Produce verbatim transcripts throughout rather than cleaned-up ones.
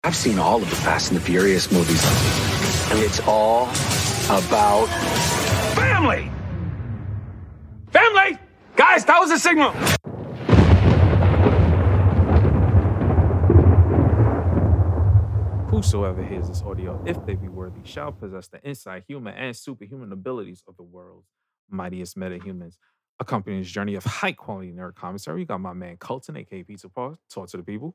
I've seen all of the Fast and the Furious movies, and it's all about family. Family! Guys, that was a signal. Whosoever hears this audio, if they be worthy, shall possess the insight, human, and superhuman abilities of the world's mightiest metahumans. Accompanying this journey of high quality nerd commentary, you got my man Colton, aka Pizza Paul. Talk to the people.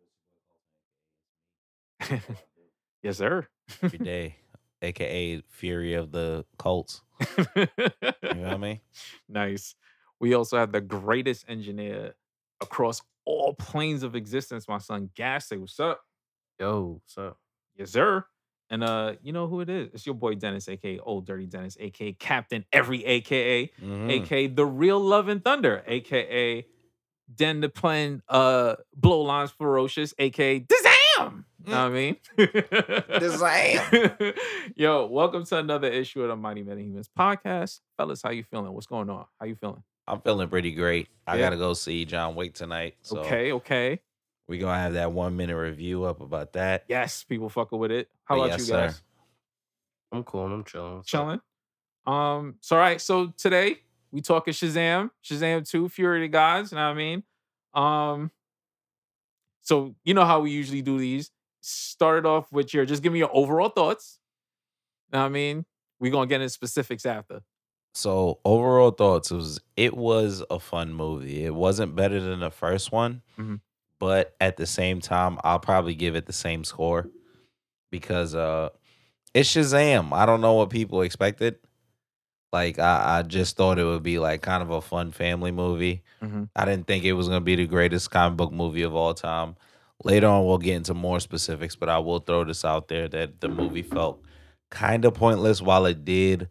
Yes, sir. Every day, aka Fury of the Colts. You know what I mean? Nice. We also have the greatest engineer across all planes of existence, my son Gas. Say what's up? Yo, what's up? Yes, sir. And uh, you know who it is? It's your boy Dennis, aka Old Dirty Dennis, aka Captain Every, aka Mhm. aka The Real Love and Thunder, aka Den the Plan uh Blow Lines Ferocious, aka Dazam! You know what I mean? Dazam! Yo, welcome to another issue of the Mighty Metahumans podcast. Fellas, how you feeling? What's going on? How you feeling? I'm feeling pretty great. I Yeah. gotta go see John Wick tonight. So Okay, okay. we're gonna have that one minute review up about that. Yes, people fucking with it. How But about yes, you sir. guys? I'm cool. I'm chilling. What's up? Chilling. Um, so all right, so today we talking Shazam, Shazam two, Fury of the Gods, you know what I mean? Um, so you know how we usually do these. Started off with your just give me your overall thoughts. You know what I mean? We're gonna get into specifics after. So overall thoughts was it was a fun movie. It wasn't better than the first one, Mhm. but at the same time, I'll probably give it the same score because uh, it's Shazam. I don't know what people expected. Like I, I just thought it would be like kind of a fun family movie. Mhm. I didn't think it was gonna be the greatest comic book movie of all time. Later on, we'll get into more specifics, but I will throw this out there that the movie felt kind of pointless while it did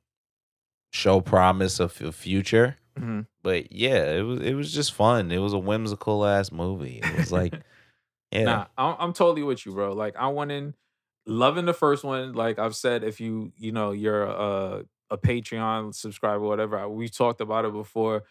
show promise of a future. Mhm. But yeah, it was it was just fun. It was a whimsical ass movie. It was like, yeah, Nah, I'm, I'm totally with you, bro. Like I went in loving the first one. Like I've said, if you you know you're a a Patreon subscriber, whatever, I- we talked about it before.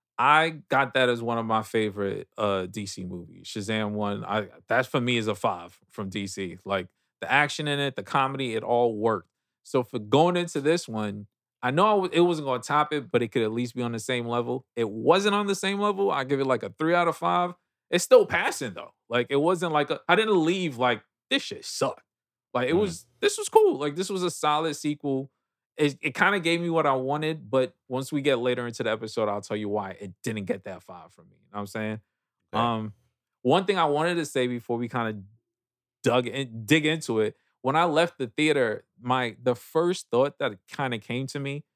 I got that as one of my favorite uh D C movies. Shazam one, I that's for me is a five from D C. Like the action in it, the comedy, it all worked. So for going into this one, I know I w- it wasn't going to top it, but it could at least be on the same level. It wasn't on the same level. I give it like a three out of five. It's still passing though. Like it wasn't like a, I didn't leave like this shit sucked. Like it Mm. was this was cool. Like this was a solid sequel. It, it kind of gave me what I wanted, but once we get later into the episode, I'll tell you why it didn't get that five from me. You know what I'm saying? Okay. Um, one thing I wanted to say before we kind of dug in, dig into it, when I left the theater, my the first thought that kind of came to me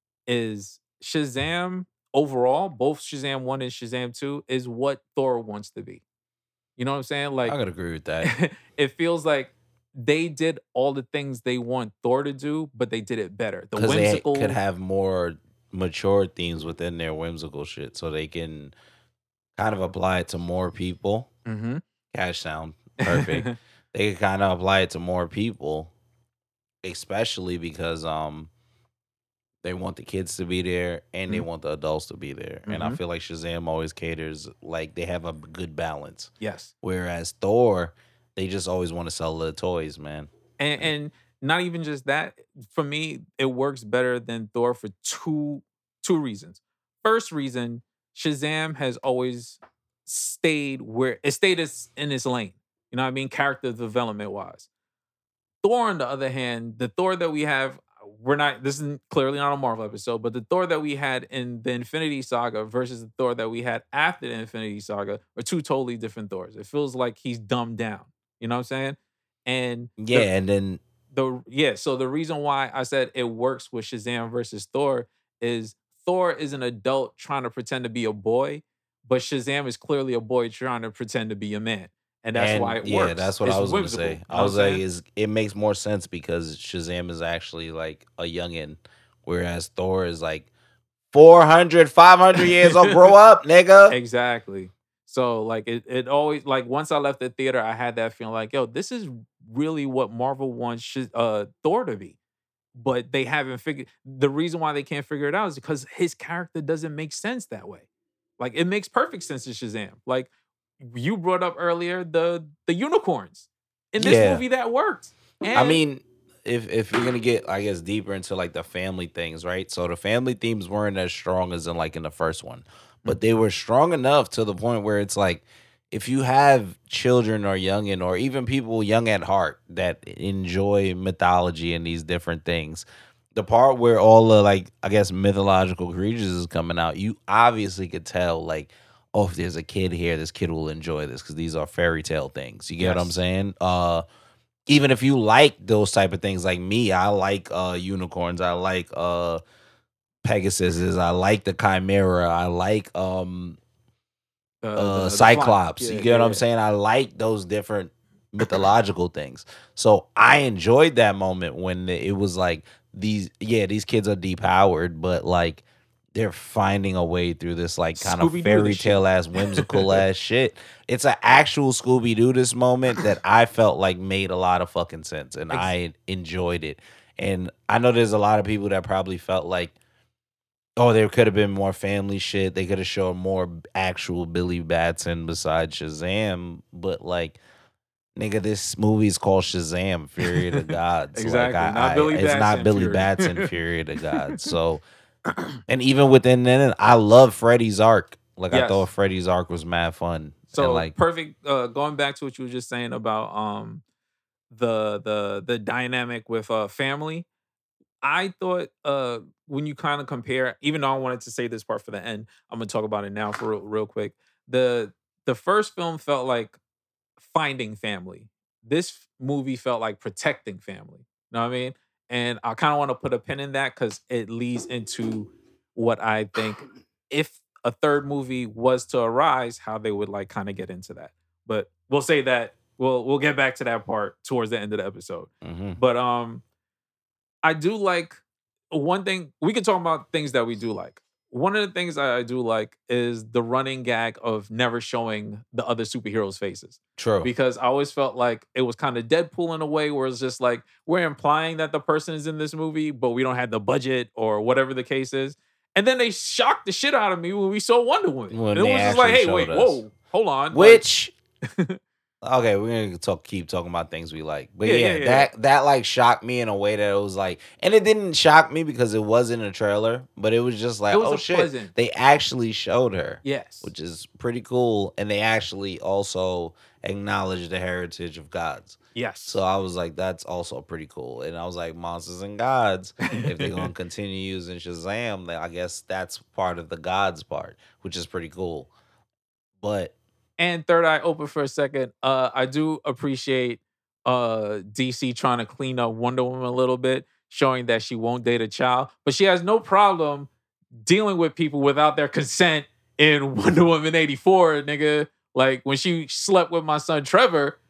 is Shazam overall, both Shazam one and Shazam two, is what Thor wants to be. You know what I'm saying? Like I could agree with that. it feels like they did all the things they want Thor to do, but they did it better. The Because they whimsical, could have more mature themes within their whimsical shit, so they can kind of apply it to more people. Mhm. Cash sound perfect. They can kind of apply it to more people, especially because um they want the kids to be there and they Mhm. want the adults to be there. And I Mhm. feel like Shazam always caters like they have a good balance. Yes. Whereas Thor, they just always want to sell the toys, man. And and not even just that, for me, it works better than Thor for two two reasons. First reason, Shazam has always stayed where it stayed as in its lane. You know what I mean? Character development wise. Thor, on the other hand, the Thor that we have, we're not, this is clearly not a Marvel episode, but the Thor that we had in the Infinity Saga versus the Thor that we had after the Infinity Saga are two totally different Thors. It feels like he's dumbed down. You know what I'm saying? And the- Yeah, and then the yeah, so the reason why I said it works with Shazam versus Thor is Thor is an adult trying to pretend to be a boy, but Shazam is clearly a boy trying to pretend to be a man. And that's and why it yeah, works. that's what It's I was gonna whimsical, say. you know I what was I'm like, saying? is it makes more sense because Shazam is actually like a youngin, whereas Thor is like four hundred, five hundred years old. Grow up, nigga. Exactly. So like it, it always like once I left the theater, I had that feeling like, yo, this is really what Marvel wants Sh- uh, Thor to be. But they haven't figured the reason why they can't figure it out is because his character doesn't make sense that way. Like it makes perfect sense to Shazam. Like you brought up earlier the the unicorns. in this Yeah. movie that worked. And I mean, if if you're gonna get, I guess, deeper into like the family things, right? So the family themes weren't as strong as in like in the first one, but they were strong enough to the point where it's like, if you have children or youngin, or even people young at heart that enjoy mythology and these different things, the part where all the like, I guess, mythological creatures is coming out, you obviously could tell like, oh, if there's a kid here, this kid will enjoy this because these are fairy tale things. You get what I'm Yes. saying? Uh, even if you like those type of things, like me, I like uh unicorns, I like uh Pegasuses, I like the Chimera, I like um uh, uh the, the Cyclops. fly- You yeah, get what yeah, I'm yeah. saying? I like those different mythological things. So I enjoyed that moment when it was like, these yeah, these kids are depowered, but like they're finding a way through this like kind of Scooby-Doo fairy this shit. tale ass, whimsical ass shit. It's an actual Scooby Doo this moment that I felt like made a lot of fucking sense, and Ex- I enjoyed it. And I know there's a lot of people that probably felt like, oh, there could have been more family shit. They could have shown more actual Billy Batson besides Shazam. But like, nigga, this movie is called Shazam: Fury of the Gods. Exactly. Like, I, Not I Billy it's Batson not Billy Fury. Batson Fury of the Gods. So, and even within that, I love Freddy's arc. Like, I Yes. thought Freddy's arc was mad fun. So and like, perfect. Uh, going back to what you were just saying about um the the the dynamic with uh family. I thought uh when you kind of compare, even though I wanted to say this part for the end, I'm gonna talk about it now for real, real quick. The the first film felt like finding family. This f- movie felt like protecting family. Know what I mean? And I kind of want to put a pin in that because it leads into what I think, if a third movie was to arise, how they would like kind of get into that. But we'll say that we'll we'll get back to that part towards the end of the episode. mhm. But um I do like one thing. We can talk about things that we do like. One of the things I I do like is the running gag of never showing the other superheroes' faces. True. Because I always felt like it was kind of Deadpool in a way where it's just like we're implying that the person is in this movie, but we don't have the budget or whatever the case is. And then they shocked the shit out of me when we saw Wonder Woman. When and it they was just like, actually hey, wait, showed us. whoa, hold on. like- Which, okay, we're gonna talk, keep talking about things we like, but Yeah, yeah, yeah, yeah, that that like shocked me in a way that it was like, and it didn't shock me because it wasn't a trailer, but it was just like, It was oh a shit, pleasant- they actually showed her, yes. which is pretty cool, and they actually also acknowledged the heritage of gods. Yes. So I was like, that's also pretty cool, and I was like, monsters and gods. If they're gonna continue using Shazam, then I guess that's part of the gods part, which is pretty cool. But And third eye open for a second. Uh, I do appreciate uh D C trying to clean up Wonder Woman a little bit, showing that she won't date a child, but she has no problem dealing with people without their consent in Wonder Woman eighty-four, nigga. Like when she slept with my son Trevor,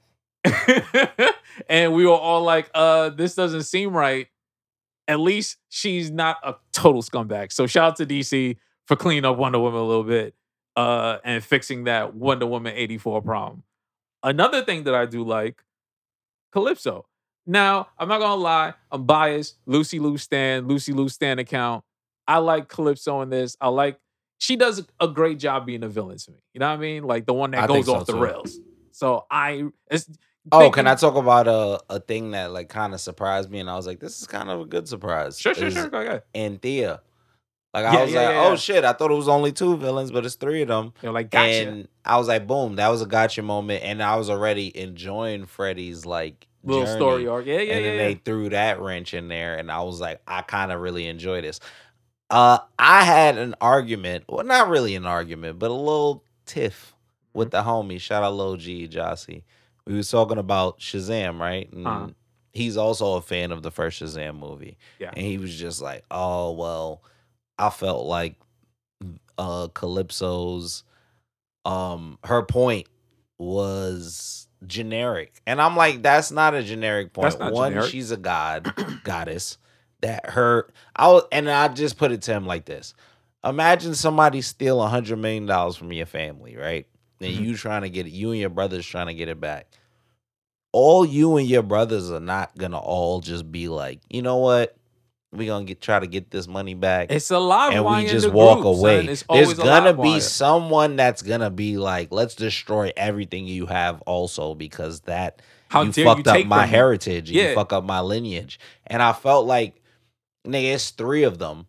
and we were all like, uh, this doesn't seem right. At least she's not a total scumbag. So shout out to D C for cleaning up Wonder Woman a little bit uh, and fixing that Wonder Woman eighty-four problem. Another thing that I do like, Calypso. Now, I'm not gonna lie, I'm biased. Lucy Lou Stan, Lucy Lou Stan account. I like Calypso in this. I like she does a great job being a villain to me. You know what I mean? Like the one that I think goes so, off the too. rails. So I it's oh, thinking- can I talk about a a thing that like kind of surprised me, and I was like, this is kind of a good surprise. Sure, sure, is sure. Go ahead. Anthea. Like I Yeah, was yeah, like, yeah, oh yeah. shit, I thought it was only two villains, but it's three of them. You're like, gotcha. And I was like, boom, that was a gotcha moment, and I was already enjoying Freddy's like Little journey. story arc. Yeah, yeah, and yeah. then yeah. they threw that wrench in there, and I was like, I kind of really enjoy this. Uh, I had an argument, well, not really an argument, but a little tiff Mm-hmm. with the homie. Shout out Lil G, Jossie. We was talking about Shazam, right? And Uh-huh. he's also a fan of the first Shazam movie. Yeah. And he was just like, oh, well, I felt like uh Calypso's um her point was generic. And I'm like, that's not a generic point. That's not One, generic. she's a god, goddess. That her I was, and I just put it to him like this. Imagine somebody steal a hundred million dollars from your family, right? And Mhm. you trying to get it, you and your brothers trying to get it back. All you and your brothers are not gonna all just be like, you know what? We gonna get try to get this money back. It's a live And wire we in just the walk group, away. son. It's There's always a gonna live be wire. someone that's gonna be like, let's destroy everything you have also, because that How you dare you fucked up take my from me? heritage and you Yeah. fuck up my lineage. And I felt like, nigga, it's three of them.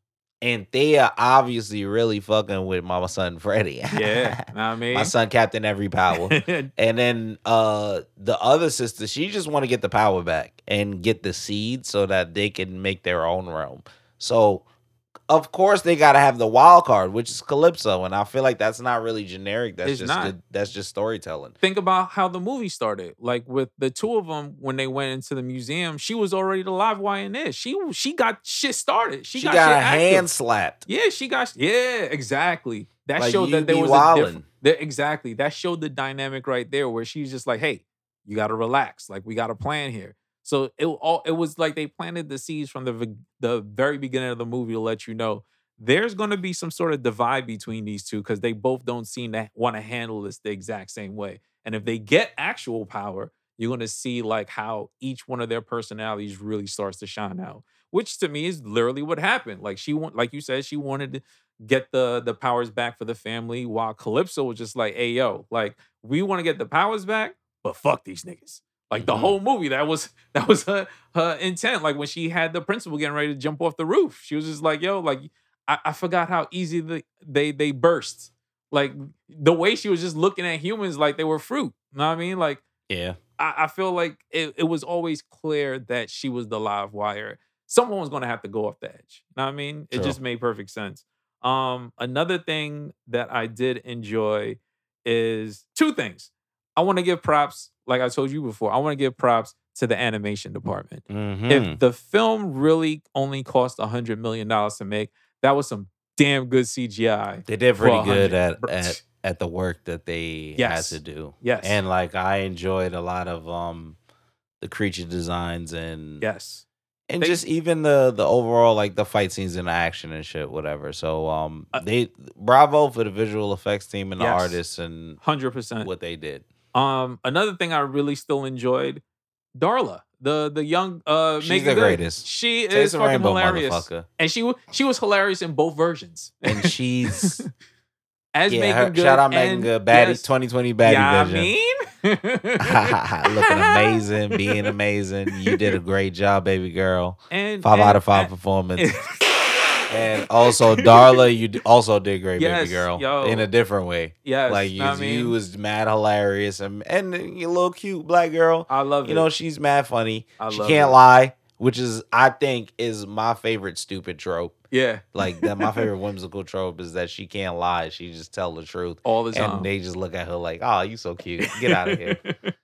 And they are obviously really fucking with my son Freddie. Yeah, know what I mean? My son Captain Every Power. And then uh the other sister, she just want to get the power back and get the seed so that they can make their own realm. So of course they gotta have the wild card, which is Calypso, and I feel like that's not really generic. That's It's just not. good. That's just storytelling. Think about how the movie started. Like with the two of them, when they went into the museum, she was already the live wire in there. She she got shit started. She, She, got, got, shit a active. hand slapped. Yeah, she got. Yeah, exactly. That Like, showed you that there be was wildin'. a different. That, exactly. That showed the dynamic right there, where she's just like, "Hey, you got to relax. Like we got a plan here." So it all it was like they planted the seeds from the v- the very beginning of the movie to let you know there's going to be some sort of divide between these two because they both don't seem to want to handle this the exact same way. And if they get actual power, you're going to see like how each one of their personalities really starts to shine out, which to me is literally what happened. Like she want, like you said, she wanted to get the the powers back for the family, while Calypso was just like, "Hey, yo, like we want to get the powers back, but fuck these niggas." Like the Mhm. whole movie, that was that was her her intent. Like when she had the principal getting ready to jump off the roof, she was just like, "Yo, like I, I forgot how easy the, they they burst. Like the way she was just looking at humans like they were fruit. You know what I mean? Like Yeah. I, I feel like it, it was always clear that she was the live wire. Someone was going to have to go off the edge. You know what I mean? It True. just made perfect sense. Um, another thing that I did enjoy is two things. I want to give props, like I told you before, I want to give props to the animation department. Mhm. If the film really only cost one hundred million dollars to make, that was some damn good C G I. They did for pretty good one hundred. at, Br- at at the work that they Yes. had to do. Yes. And like I enjoyed a lot of um the creature designs and Yes. and They- just even the the overall like the fight scenes and the action and shit, whatever. So um Uh, they bravo for the visual effects team and the Yes. artists and one hundred percent. what they did. Um, another thing I really still enjoyed, Darla, the the young uh She's Megan the Good. greatest. She Taste is the fucking rainbow, hilarious. motherfucker. And she wa- she was hilarious in both versions. And she's As yeah, Megan her, Good. shout out Megan and, Good, baddie yes, twenty twenty baddie yeah, vision. I mean. Looking amazing, being amazing. You did a great job, baby girl. And Five and- out of five and- performance. And also, Darla, you d- also did great, Yes, baby girl, yo. in a different way. Yes, like know you, what I mean? you was mad hilarious, and and you little cute black girl. I love You it. know she's mad funny. I she love can't it. lie, which is I think is my favorite stupid trope. Yeah. Like that, my favorite whimsical trope is that she can't lie. She just tell the truth, All the time. and they just look at her like, "Oh, you so cute. Get out of here."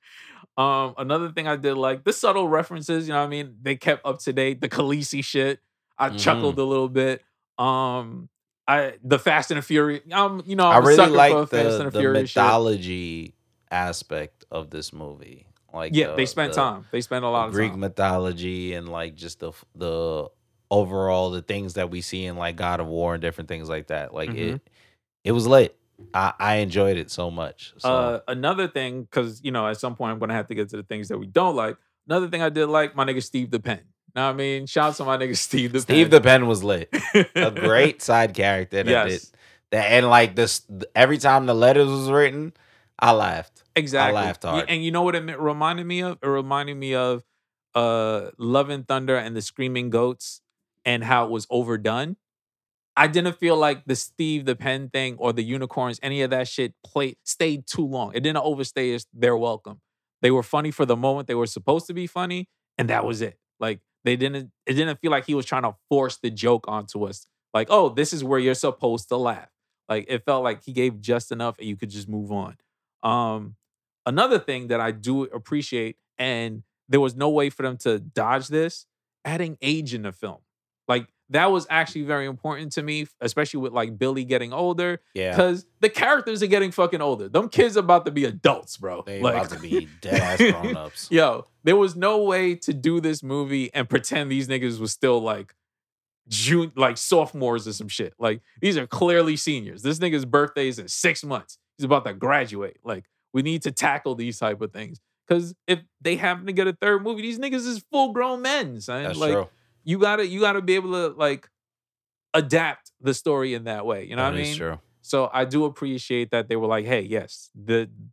um, another thing I did like the subtle references, you know what I mean? They kept up to date. The Khaleesi shit. I Mhm. chuckled a little bit. Um, I the Fast and the Furious. Um, you know, I I'm a really sucker like for Fast the, and the the Furious shit. mythology aspect of this movie. Like Yeah, the- they spent the- time. They spent a lot of Greek time. mythology and like just the the overall the things that we see in like God of War and different things like that. Like Mhm. it it was lit. I, I enjoyed it so much. So Uh, another thing, because you know, at some point I'm gonna have to get to the things that we don't like. Another thing I did like, my nigga Steve the Pen. Know what I mean? Shout out to my nigga Steve the Steve Pen. the Pen was lit. A great side character that Yes. did that, and like this every time the letters was written, I laughed. Exactly. laughed Y- hard. And you know what it me- reminded me of? It reminded me of uh Love and Thunder and the Screaming Goats and how it was overdone. I didn't feel like the Steve the Pen thing or the unicorns, any of that shit played stayed too long. It didn't overstay its- their welcome. They were funny for the moment they were supposed to be funny, and that was it. Like they didn't it didn't feel like he was trying to force the joke onto us. Like, oh, this is where you're supposed to laugh. Like it felt like he gave just enough and you could just move on. Um, another thing that I do appreciate, and there was no way for them to dodge this, adding age in the film. Like that was actually very important to me, especially with like Billy getting older. Yeah. Because the characters are getting fucking older. Them kids are about to be adults, bro. They like, about to be dead ass grown ups. Yo, there was no way to do this movie and pretend these niggas was still like June, like sophomores or some shit. Like these are clearly seniors. This nigga's birthday is in six months. He's about to graduate. Like we need to tackle these type of things. Because if they happen to get a third movie, these niggas is full grown men, son. That's like true. you gotta you gotta be able to like adapt the story in that way. You know That what I is mean? true. So I do appreciate that they were like, hey, yes, the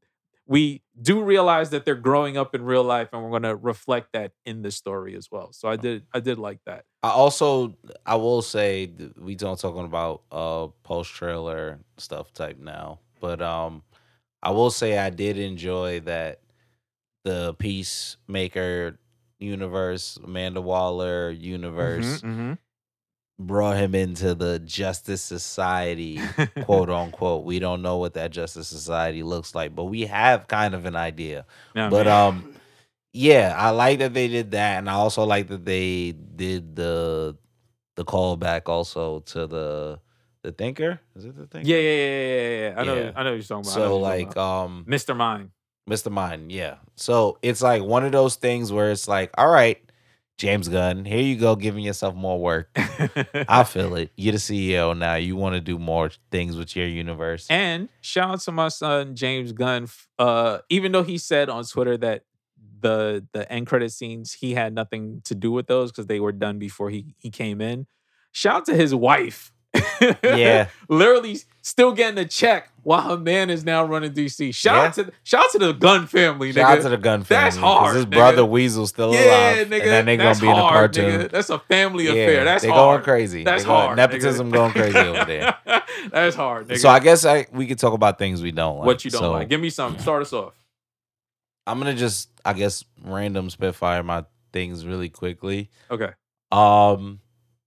we do realize that they're growing up in real life, and we're going to reflect that in the story as well. So I did I did like that. I also I will say th- we don't talking about uh post trailer stuff type now, but um I will say I did enjoy that the Peacemaker universe, Amanda Waller universe Mm-hmm, brought him into the Justice Society, mm-hmm. quote unquote. We don't know what that Justice Society looks like, but we have kind of an idea. No, But man. um yeah, I like that they did that, and I also like that they did the the callback also to the the Thinker. Is it the Thinker? Yeah, yeah, yeah, yeah, yeah, yeah. I know, Yeah. I know what you're talking about. I know So what you're talking like about. um Mister Mind. Mister Mind, yeah. So it's like one of those things where it's like, all right, James Gunn, here you go, giving yourself more work. I feel it. You're the C E O now. You want to do more things with your universe. And shout out to my son James Gunn. f- Uh, even though he said on Twitter that the the end credit scenes he had nothing to do with those because they were done before he he came in. Shout out to his wife. Yeah. Literally still getting a check while her man is now running D C. Shout out to shout out to the Gunn family, Shout nigga. out to the Gun family. That's hard, His nigga. brother Weasel's still Yeah, alive. nigga. And then they that's gonna be in a hard, cartoon. nigga. That's a family Yeah, affair. That's they hard. going crazy. That's They going- hard. nepotism nigga. going crazy over there. That's hard, nigga. So I guess I we could talk about things we don't like. what you don't So like. Give me some. Start us off. I'm gonna just, I guess, random spitfire my things really quickly. Okay. Um,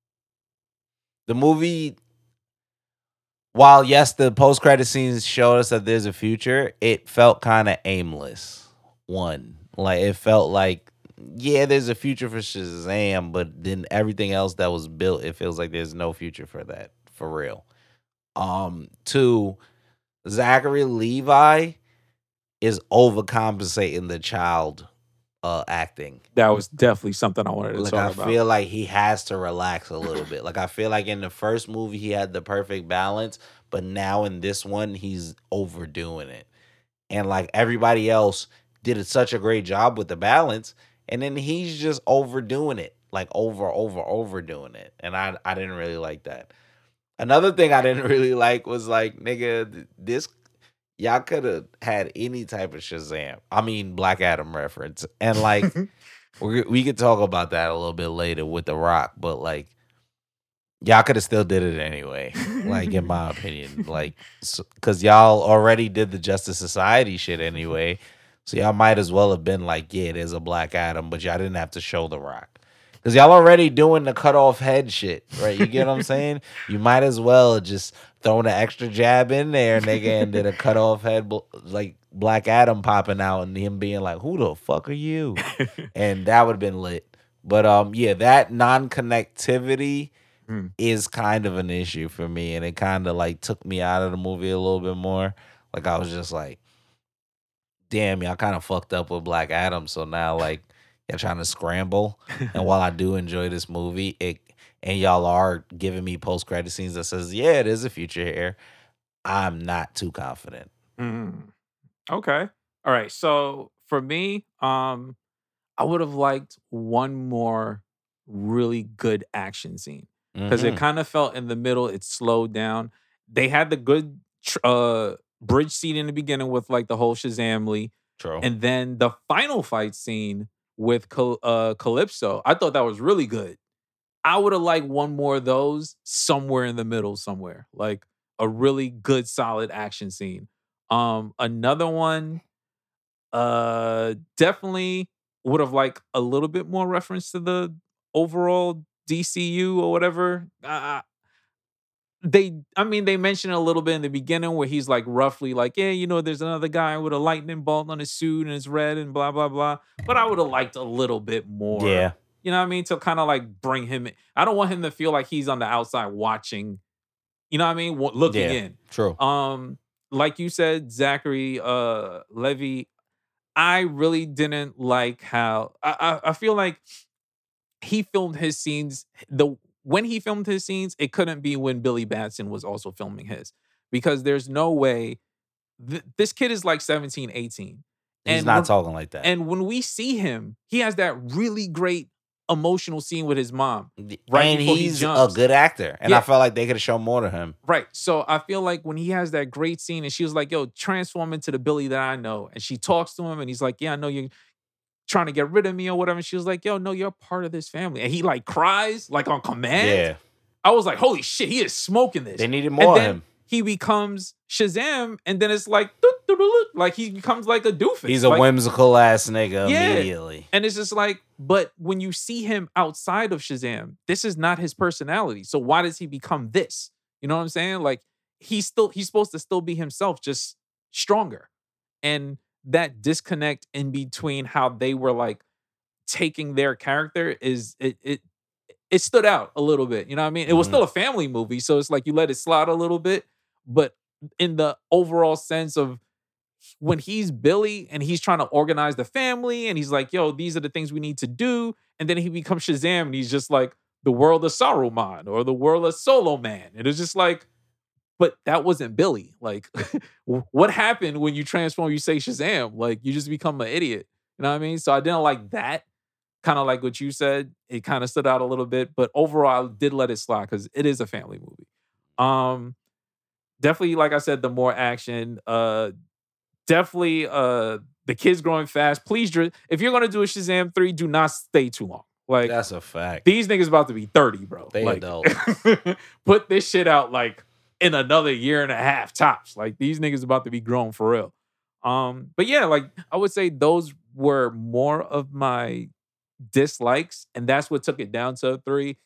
the movie, while yes, the post credit scenes showed us that there's a future, it felt kind of aimless. One, like it felt like, yeah, there's a future for Shazam, but then everything else that was built, it feels like there's no future for that, for real. Um, two, Zachary Levi is overcompensating the child uh acting. That was definitely something I wanted to Like talk I about. feel like he has to relax a little bit. Like I feel like in the first movie he had the perfect balance, but now in this one he's overdoing it. And like everybody else did such a great job with the balance, and then he's just overdoing it. Like over over overdoing it. And I I didn't really like that. Another thing I didn't really like was like, nigga, th- this y'all could have had any type of Shazam. I mean, Black Adam reference. And like, we we could talk about that a little bit later with The Rock, but like, y'all could have still did it anyway. Like, in my opinion, like, because y'all already did the Justice Society shit anyway. So y'all might as well have been like, yeah, there's a Black Adam, but y'all didn't have to show The Rock. Because y'all already doing the cut off head shit, right? You get what I'm saying? You might as well just throw an extra jab in there, nigga, and then a cut off head, bl- like Black Adam popping out and him being like, who the fuck are you? And that would have been lit. But um, yeah, that non-connectivity Hmm. is kind of an issue for me. And it kind of like took me out of the movie a little bit more. Like I was just like, damn, y'all kind of fucked up with Black Adam. So now like, y'all trying to scramble. And while I do enjoy this movie, it and y'all are giving me post credit scenes that says, yeah, there's a future here, I'm not too confident. Mm. Okay. All right. So for me, um, I would have liked one more really good action scene because it Mhm. kind of felt in the middle. It slowed down. They had the good tr- uh bridge scene in the beginning with like the whole Shazam Lee, True. and then the final fight scene with Cal- uh, Calypso. I thought that was really good. I would have liked one more of those somewhere in the middle, somewhere like a really good, solid action scene. Um, another one, uh, definitely would have liked a little bit more reference to the overall D C U or whatever. Uh, they, I mean, they mentioned a little bit in the beginning where he's like roughly like, yeah, you know, there's another guy with a lightning bolt on his suit and it's red and blah blah blah. But I would have liked a little bit more. Yeah. You know what I mean? To kind of like bring him in. I don't want him to feel like he's on the outside watching, you know what I mean? Wa- Looking Yeah. in. True. Um, like you said, Zachary uh Levy, I really didn't like how I, I I feel like he filmed his scenes. The when he filmed his scenes, it couldn't be when Billy Batson was also filming his. Because there's no way th- this kid is like seventeen, eighteen. He's And not when- talking like that. And when we see him, he has that really great emotional scene with his mom. Right and before he he's a jumps. good actor. And Yeah. I felt like they could have shown more to him. Right. So I feel like when he has that great scene and she was like, yo, transform into the Billy that I know. And she talks to him and he's like, yeah, I know you're trying to get rid of me or whatever. And she was like, yo, no, you're part of this family. And he like cries like on command. Yeah. I was like, holy shit, he is smoking this. They needed And more of then him. he becomes Shazam, and then it's like, doot, doot, doot, doot, like he becomes like a doofus. He's a like, whimsical ass nigga Yeah. immediately. And it's just like, but when you see him outside of Shazam, this is not his personality. So why does he become this? You know what I'm saying? Like he's still he's supposed to still be himself, just stronger. And that disconnect in between how they were like taking their character is it it it stood out a little bit. You know what I mean? It was Mhm. still a family movie, so it's like you let it slide a little bit, but in the overall sense of when he's Billy and he's trying to organize the family and he's like, yo, these are the things we need to do. And then he becomes Shazam and he's just like the world of Saruman or the world of Solo Man. And it's just like, but that wasn't Billy. Like, what happened when you transform, you say Shazam? Like, you just become an idiot. You know what I mean? So I didn't like that. Kind of like what you said. It kind of stood out a little bit. But overall, I did let it slide because it is a family movie. Um, Definitely, like I said, the more action. Uh, definitely, uh, the kids growing fast. Please, dr- if you're gonna do a Shazam three, do not stay too long. Like That's a fact. these niggas about to be thirty, bro. They like, adults. put this shit out like in another year and a half tops. Like these niggas about to be grown for real. Um, but yeah, like I would say those were more of my dislikes, and that's what took it down to a three.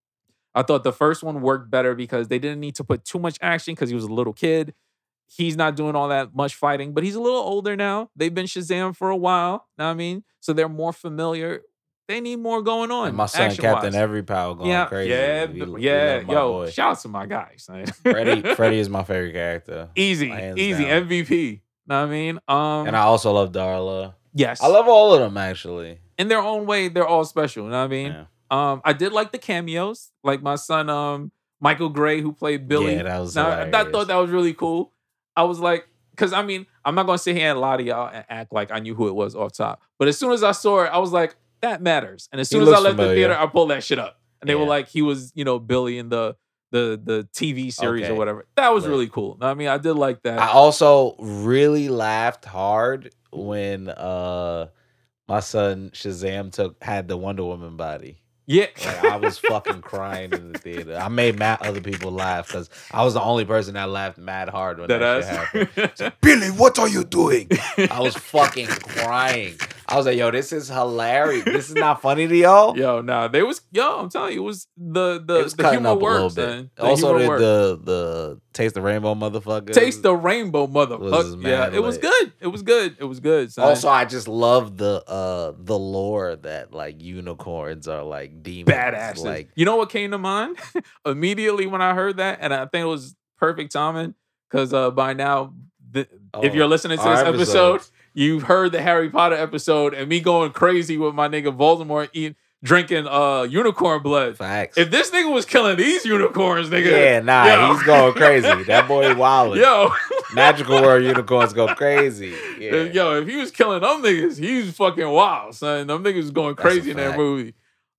I thought the first one worked better because they didn't need to put too much action because he was a little kid. He's not doing all that much fighting, but he's a little older now. They've been Shazam for a while. Know what I mean? So they're more familiar. They need more going on. And my son action-wise. Captain Every Power going yeah, crazy. Yeah, We- we yeah. love my Yo, boy. shout out to my guys. Freddie, Freddie is my favorite character. Easy, Hands easy. down. M V P. Know what I mean? Um, And I also love Darla. yes. I love all of them, actually. In their own way, they're all special. You know what I mean? Yeah. Um, I did like the cameos, like my son, um, Michael Gray, who played Billy. Yeah, that was Now, I hilarious. thought that was really cool. I was like, because I mean, I'm not gonna sit here and lie to y'all and act like I knew who it was off top. But as soon as I saw it, I was like, that matters. And as He soon as I looks left the familiar. theater, I pulled that shit up, and they were Yeah. like, he was, you know, Billy in the the the T V series or Okay. whatever. That was Lit. really cool. I mean, I did like that. I also really laughed hard when uh my son Shazam took had the Wonder Woman body. yeah, Like I was fucking crying in the theater. I made mad other people laugh because I was the only person that laughed mad hard when that, that shit happened. ass. Billy, what are you doing? I was fucking crying. I was like, yo, this is hilarious. This is not funny to y'all. Yo, nah, they was yo. I'm telling you, it was the the It was the cutting humor up a little works, bit. man. The Also, humor the, works. the the Taste the Rainbow motherfucker. Taste the Rainbow, was motherfucker. Yeah, mad it was lit. good. It was good. It was good. Son. Also, I just love the uh the lore that like unicorns are like demons. badasses. Like You know what came to mind immediately when I heard that, and I think it was perfect timing because uh, by now, the, if Oh, you're listening to our this episode, episodes. you've heard the Harry Potter episode and me going crazy with my nigga Voldemort eating, drinking uh unicorn blood. facts. If this nigga was killing these unicorns, nigga, yeah, nah, yo. he's going crazy. That boy wildin'. Yo, Magical world unicorns go crazy. Yeah. yo, if he was killing them niggas, he was fucking wild, son. Them niggas was going That's a crazy in that fact. movie.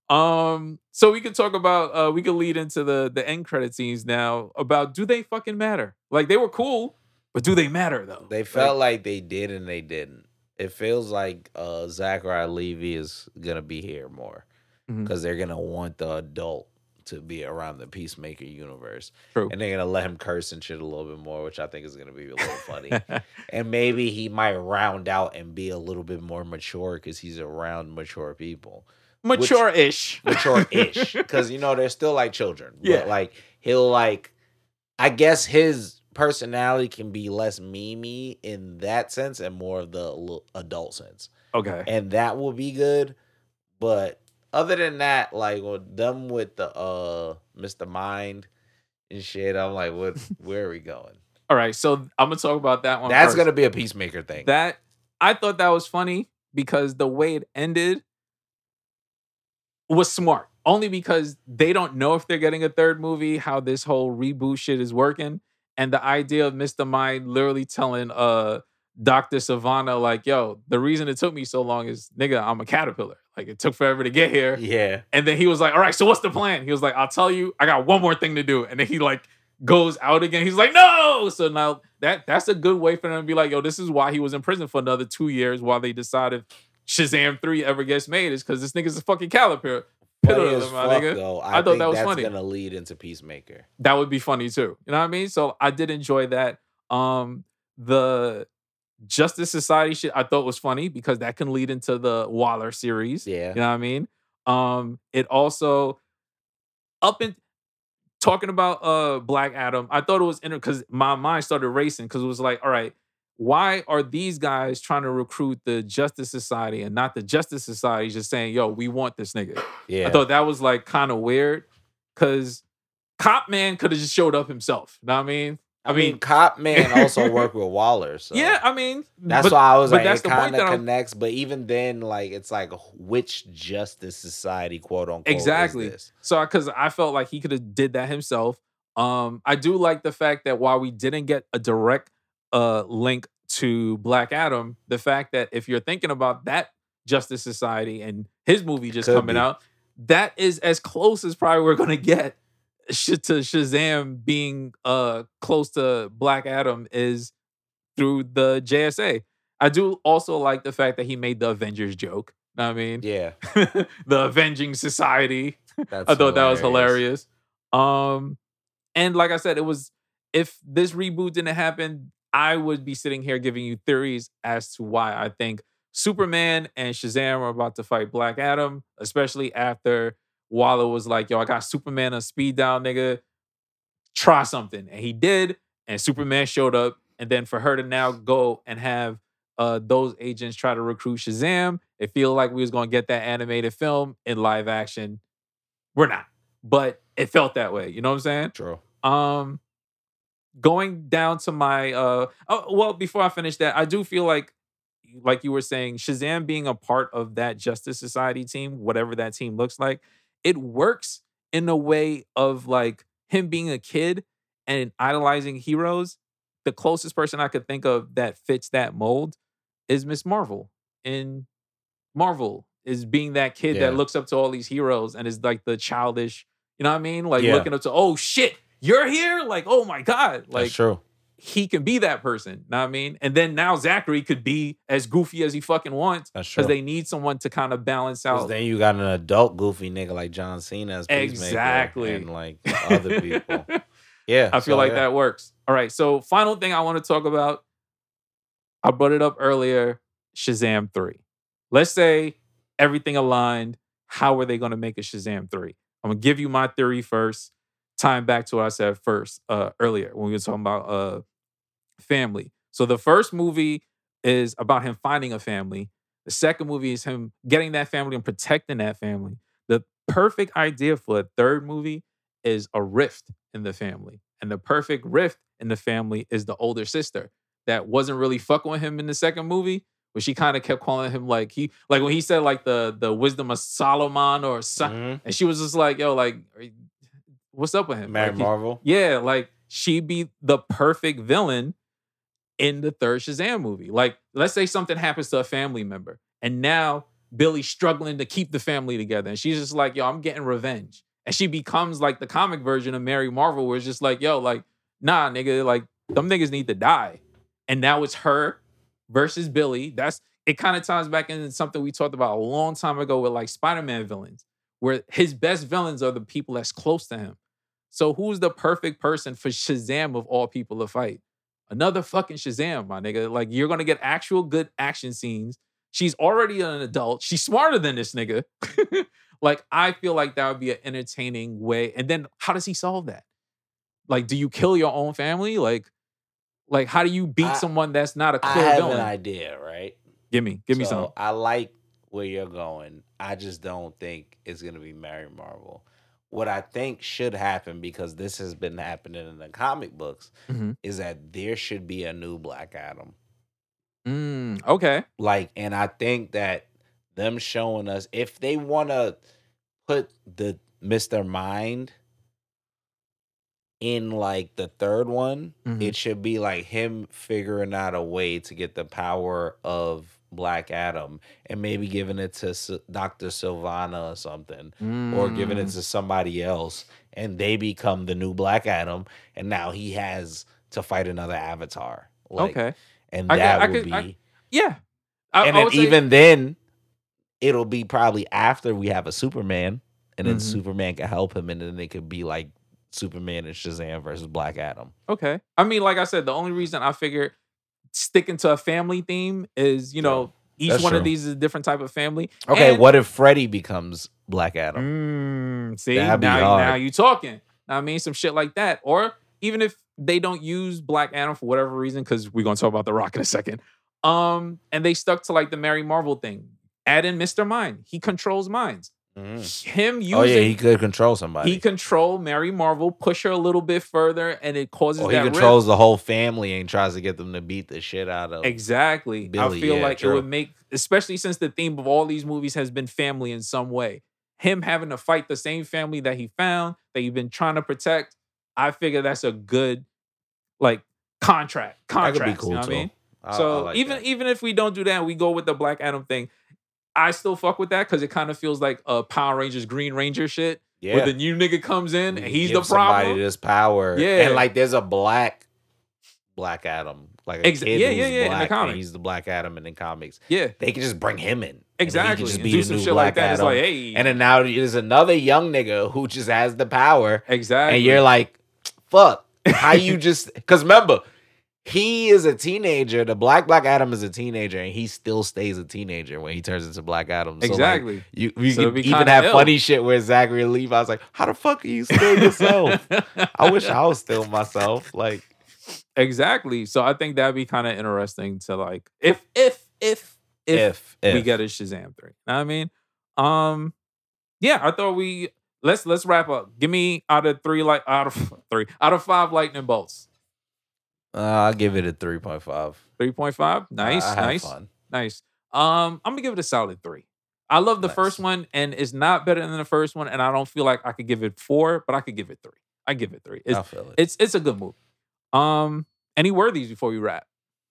Um, so we could talk about uh we could lead into the the end credit scenes now about do they fucking matter? Like they were cool, but do they matter though? They felt like they did and they didn't. It feels like uh Zachariah Levy is gonna be here more Mhm. because they're gonna want the adult to be around the Peacemaker universe, True. and they're gonna let him curse and shit a little bit more, which I think is gonna be a little funny. And maybe he might round out and be a little bit more mature because he's around mature people. Mature-ish. Mature-ish. Because, you know, they're still like children. Yeah. But, like, he'll, like, I guess his personality can be less memey in that sense and more of the l- adult sense. Okay. And that will be good. But other than that, like, with them with the uh Mister Mind and shit, I'm like, what? Where are we going? All right, so I'm gonna talk about that one. That's first. going to be a Peacemaker thing. That I thought that was funny because the way it ended was smart. Only because they don't know if they're getting a third movie, how this whole reboot shit is working, and the idea of Mister Mind literally telling uh Doctor Savannah, like, yo, the reason it took me so long is, nigga, I'm a caterpillar. Like, it took forever to get here. Yeah. And then he was like, all right, so what's the plan? He was like, I'll tell you, I got one more thing to do. And then he like goes out again. He's like, no. So now that that's a good way for them to be like, yo, this is why he was in prison for another two years while they decided Shazam three ever gets made, is because this nigga's a fucking caterpillar. Funny as fuck, though. I, I thought think that was that's funny. gonna lead into Peacemaker. That would be funny too. You know what I mean? So I did enjoy that. Um, the Justice Society shit I thought was funny because that can lead into the Waller series. Yeah. You know what I mean? Um, it also up in talking about uh Black Adam, I thought it was because my mind started racing because it was like, all right, why are these guys trying to recruit the Justice Society and not the Justice Society just saying, yo, we want this nigga? Yeah. I thought that was like kind of weird because Cop Man could have just showed up himself. You know what I mean? I, I mean, mean, Cop Man also worked with Waller. So yeah, I mean, that's but, why I was but like, that's it the point kind that of I'm- connects. But even then, like, it's like, which Justice Society, quote unquote, Exactly. is this? So, because I felt like he could have did that himself. Um, I do like the fact that while we didn't get a direct uh link to Black Adam, the fact that if you're thinking about that Justice Society and his movie just Could coming be. out, that is as close as probably we're gonna get sh- to Shazam being uh close to Black Adam is through the J S A. I do also like the fact that he made the Avengers joke. Know what I mean? Yeah. The Avenging Society. That's I thought that was hilarious. Um, and like I said, it was if this reboot didn't happen, I would be sitting here giving you theories as to why I think Superman and Shazam are about to fight Black Adam, especially after Waller was like, yo, I got Superman on speed dial, nigga. Try something. And he did, and Superman showed up. And then for her to now go and have uh, those agents try to recruit Shazam, it feel like we was going to get that animated film in live action. We're not. But it felt that way. You know what I'm saying? True. Um, going down to my uh, oh, well, before I finish that, I do feel like, like you were saying, Shazam being a part of that Justice Society team, whatever that team looks like, it works in a way of like him being a kid and idolizing heroes. The closest person I could think of that fits that mold is Miss Marvel. In Marvel is being that kid Yeah. that looks up to all these heroes and is like the childish, you know what I mean? Like Yeah. looking up to, oh shit, you're here? Like, oh my God. Like That's true. he can be that person, know what I mean? And then now Zachary could be as goofy as he fucking wants That's true. because they need someone to kind of balance 'Cause out. then you got an adult goofy nigga like John Cena as Peacemaker Exactly. and like other people. Yeah, I feel so, like yeah. that works. All right. So, final thing I want to talk about. I brought it up earlier. Shazam three. Let's say everything aligned. How are they going to make a Shazam three? I'm gonna give you my theory first. Tying back to what I said first uh, earlier when we were talking about uh, family. So the first movie is about him finding a family. The second movie is him getting that family and protecting that family. The perfect idea for a third movie is a rift in the family. And the perfect rift in the family is the older sister that wasn't really fucking with him in the second movie, but she kind of kept calling him like he like when he said like the the wisdom of Solomon or so, Mhm. and she was just like, yo, like, what's up with him? Mary Like, he- Marvel. yeah, like she'd be the perfect villain in the third Shazam movie. Like, let's say something happens to a family member, and now Billy's struggling to keep the family together, and she's just like, yo, I'm getting revenge. And she becomes like the comic version of Mary Marvel, where it's just like, yo, like, nah, nigga, like, them niggas need to die. And now it's her versus Billy. That's it kind of ties back into something we talked about a long time ago with like Spider-Man villains, where his best villains are the people that's close to him. So who's the perfect person for Shazam of all people to fight? Another fucking Shazam, my nigga. Like, you're gonna get actual good action scenes. She's already an adult. She's smarter than this nigga. Like, I feel like that would be an entertaining way. And then how does he solve that? Like, do you kill your own family? Like, like how do you beat I- someone that's not a I clear have villain? an idea, right? Give me, give me So, some. I like where you're going. I just don't think it's gonna be Mary Marvel. What I think should happen, because this has been happening in the comic books, Mhm. is that there should be a new Black Adam. Mm, okay. Like, and I think that them showing us, if they want to put the Mister Mind in like the third one, Mhm. it should be like him figuring out a way to get the power of Black Adam and maybe giving it to S- Doctor Sylvana or something, or giving it Mm. to somebody else, and they become the new Black Adam, and now he has to fight another Avatar. Like, Okay. and I could- that I would could- I- be, Yeah. I, and I then would say- even then, it'll be probably after we have a Superman, and then Mhm. Superman can help him, and then it could be like Superman and Shazam versus Black Adam. Okay. I mean, like I said, the only reason I figured sticking to a family theme is, you know, each That's one of true. these is a different type of family. Okay, And- what if Freddy becomes Black Adam? Mm, see, That'd be now, hard. now you talking. I mean, some shit like that. Or even if they don't use Black Adam for whatever reason, because we're gonna talk about The Rock in a second. Um, and they stuck to like the Mary Marvel thing. Add in Mister Mind. He controls minds. Him using Oh yeah, he could control somebody. he control Mary Marvel, push her a little bit further, and it causes or he that controls rift. the whole family and tries to get them to beat the shit out of Exactly. Billy, I feel yeah, like true. it would make, especially since the theme of all these movies has been family in some way. Him having to fight the same family that he found, that he's been trying to protect. I figure that's a good, like, contract. That Contract. could be cool you know what too. I mean? I- I so like even that. even if we don't do that, and we go with the Black Adam thing. I still fuck with that because it kind of feels like a Power Rangers Green Ranger shit. Yeah. Where the new nigga comes in and he's Give the problem. somebody this power. Yeah. And like there's a black Black Adam. Like a Ex- kid yeah, who's yeah, yeah, in the black, and comics. he's the Black Adam in the comics. Yeah. They can just bring him in. And Exactly. he can just And be do the some new shit Black like that. It's Adam. like, hey. And then now there's another young nigga who just has the power. Exactly. And you're like, fuck. How you just because remember, he is a teenager. The Black Black Adam is a teenager, and he still stays a teenager when he turns into Black Adam. So Exactly. Like, you you So it'd can be even kinda have ill. funny shit where Zachary Levi's like, "How the fuck are you still yourself?" I wish I was still myself. Like, Exactly. So I think that'd be kind of interesting to like if if if if, if we if. get a Shazam three. Know what I mean? Um yeah, I thought we let's let's wrap up. Give me out of three like out of three out of five lightning bolts. Uh, I'll give it a three point five. three point five. Nice, I had nice, fun. nice. Um, I'm gonna give it a solid three. I love the Nice. first one, and it's not better than the first one, and I don't feel like I could give it four, but I could give it three. I give it three. It's I feel it. it's it's a good movie. Um, any worthies before we wrap?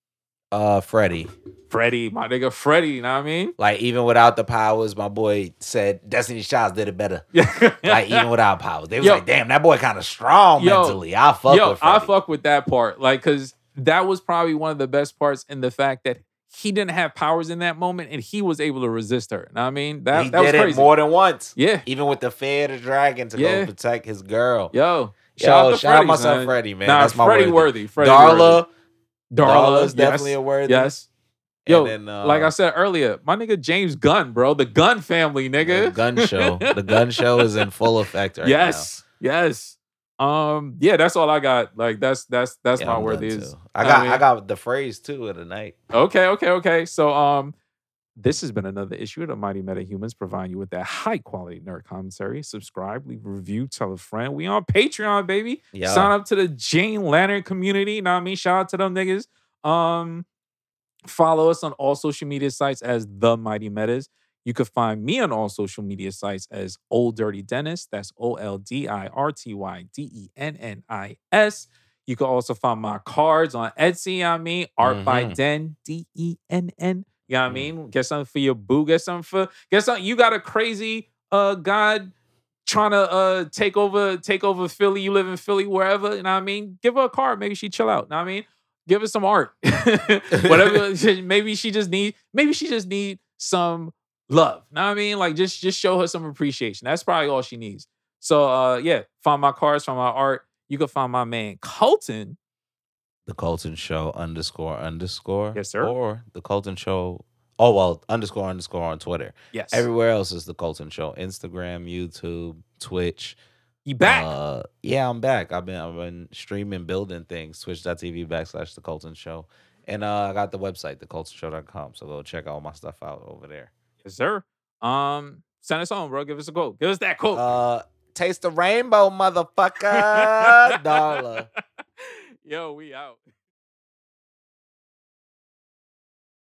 Uh, Freddy. Freddie, my nigga, Freddie. You know what I mean? Like even without the powers, my boy said Destiny's Child did it better. Yeah. Like even without powers, they was Yo. like, "Damn, that boy kind of strong Yo. mentally." I fuck Yo, with I Freddy. fuck with that part. Like, cause that was probably one of the best parts in the fact that he didn't have powers in that moment and he was able to resist her. Know what I mean? That he that was did crazy. it more than once. Yeah. Even with the fear of the dragon to Yeah. go protect his girl. Yo. Yo, Shout out to shout out Freddie, my son man. Freddie, man. Nah, That's my Freddie worthy. worthy. Freddie Darla. worthy. Darla's yes, definitely a worthy. Yes. And Yo, then, uh, like I said earlier, my nigga James Gunn, bro, the Gunn family, nigga. The gun show. The gun show is in full effect right yes, yes. Um, yeah, that's all I got. Like that's that's that's now. my Yeah, I'm done worthy is. too. I got mean- I got the phrase too of the night. Okay, okay, okay. So um, this has been another issue of the Mighty Meta Humans, providing you with that high quality nerd commentary. Subscribe, leave a review, tell a friend. We on Patreon, baby. Yeah. Sign up to the Jane Lantern community. Know what I mean? Shout out to them niggas. Um, follow us on all social media sites as The Mighty Metas. You can find me on all social media sites as Old Dirty Dennis. That's O L D I R T Y D E N N I S. You can also find my cards on Etsy. I mean, Art by Mhm. Den, D E N N. You know what I Mm. mean? Get something for your boo. Get something for, get something. You got a crazy uh god trying to uh take over, take over Philly. You live in Philly, wherever. You know what I mean? Give her a card. Maybe she chill out. Know what I mean? Give her some art. Whatever. Maybe she just need, maybe she just need some love. Know what I mean? Like just just show her some appreciation. That's probably all she needs. So uh yeah, find my cards, find my art. You can find my man Colton. The Colton Show underscore underscore. Yes, sir. Or the Colton Show. Oh well, underscore underscore on Twitter. Yes. Everywhere else is the Colton Show. Instagram, YouTube, Twitch. You back. Uh, yeah, I'm back. I've been I've been streaming, building things. Twitch.tv backslash the Colton Show. And uh, I got the website, the colton show dot com. So go check all my stuff out over there. Yes, sir. Um, send us home, bro. Give us a quote. Give us that quote. Uh taste the rainbow, motherfucker. Darla. Yo, we out.